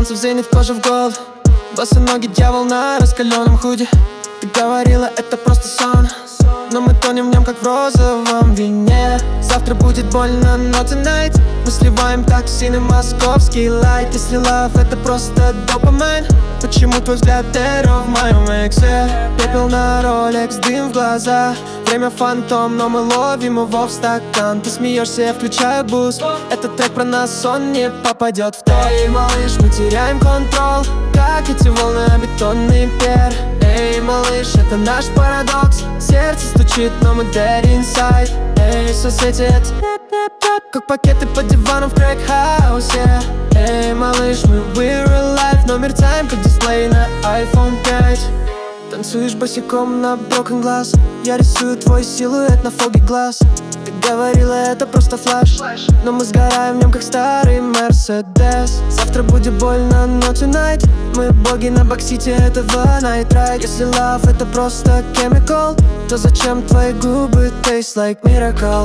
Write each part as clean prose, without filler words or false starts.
солнце в зенит, кожа в гол. Босоногий дьявол на раскаленном худе. Ты говорила, это просто сон, но мы тонем в нем, как в розовом вине. Завтра будет больно, но tonight мы сливаем токсины, московский лайт. Если love это просто допамин, почему твой взгляд террор в моем эксе? Пепел на Rolex, дым в глаза. Время фантом, но мы ловим его в стакан. Ты смеешься, я включаю буст. Этот трек про нас, он не попадет в топ. Эй, малыш, мы теряем контроль, как эти волны, бетонный пер. Эй, малыш, это наш парадокс. Сердце стучит, но мы dead inside. Эй, соседи, это как пакеты под диваном в крэк-хаусе. Эй, малыш, мы we're alive, но мерцаем, как дисплей на iPhone 5. Танцуешь босиком на broken glass. Я рисую твой силуэт на фоге глаз. Ты говорила, это просто флэш, но мы сгораем в нем, как старый Мерседес. Завтра будет больно, но tonight мы боги на боксите этого night ride. Если love это просто chemical, то зачем твои губы taste like miracle?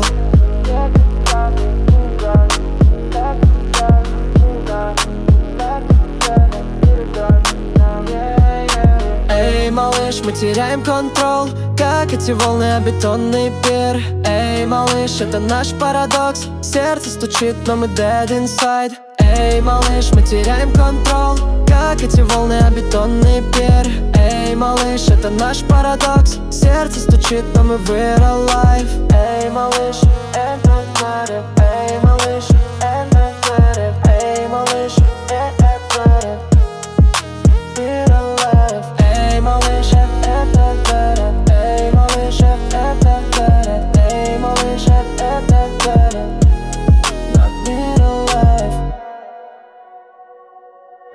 Эй, малыш, мы теряем контроль, как эти волны, бетонный пир. Эй, малыш, это наш парадокс. Сердце стучит, но мы dead inside. Эй, малыш, мы теряем контроль, как эти волны, бетонный пир. Эй, малыш, это наш парадокс. Сердце стучит, но мы we're alive. Эй, малыш, это надо. Эй, малыш, это надо. Эй, малыш, это надо. We're alive. Эй, малыш, это надо. Эй, малыш, это надо. Эй, малыш, это надо.